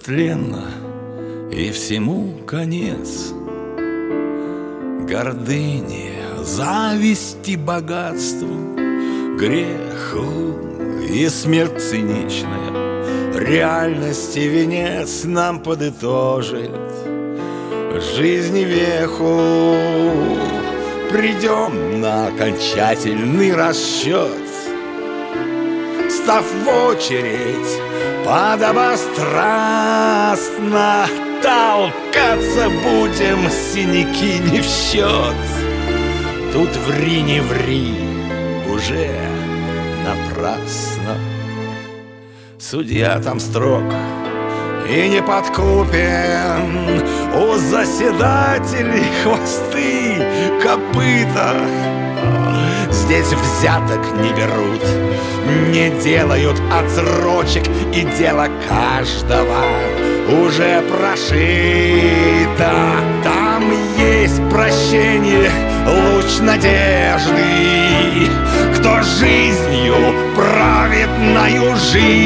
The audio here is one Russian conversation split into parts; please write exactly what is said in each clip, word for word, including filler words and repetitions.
тленно, и всему конец. Гордыне, зависти, богатству, греху и смерть циничная, реальности венец нам подытожит. Жизни веху придем на окончательный расчет. Став в очередь, подобострастно толкаться будем, синяки не в счет. Тут ври не ври, уже напрасно. Судья там строг и не подкупен, у заседателей хвосты, копыта. Здесь взяток не берут, не делают отсрочек, и дело каждого уже прошито. Там есть прощение, луч надежды, кто жизнью праведною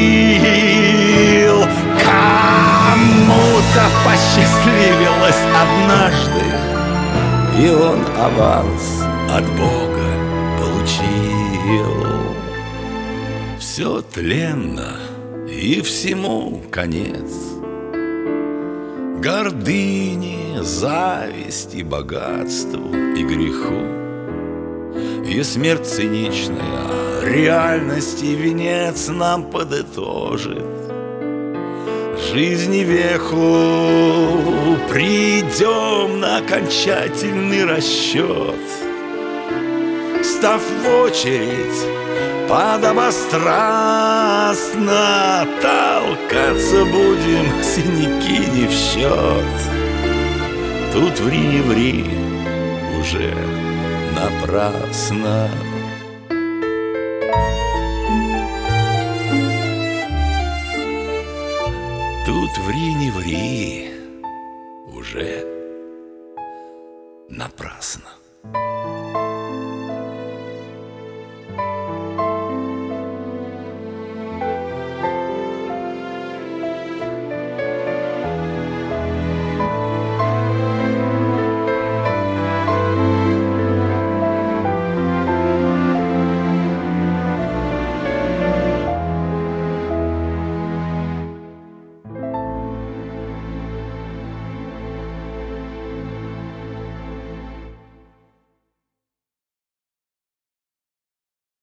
жил. Кому-то посчастливилось однажды, и он аванс от Бога получил. Все тленно, и всему конец. Гордыне, зависти, богатству и греху, и смерть циничная, реальности венец нам подытожит. Жизни веху придем на окончательный расчет. Став в очередь, подобострастно толкаться будем, синяки не в счет. Тут ври не ври, уже напрасно. Тут ври не ври, уже напрасно.